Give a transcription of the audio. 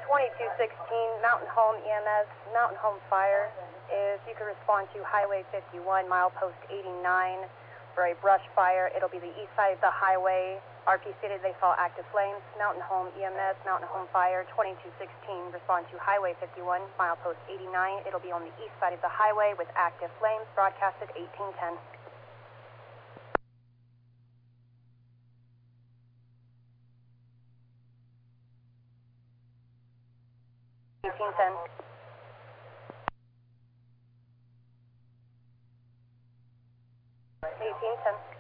2216, Mountain Home EMS, Mountain Home Fire. If you could respond to Highway 51, milepost 89, for a brush fire. It'll be the east side of the highway. RP stated they saw active flames. Mountain Home EMS, Mountain Home Fire, 2216, respond to Highway 51, milepost 89. It'll be on the east side of the highway with active flames, broadcasted 1810. 1810. 1810.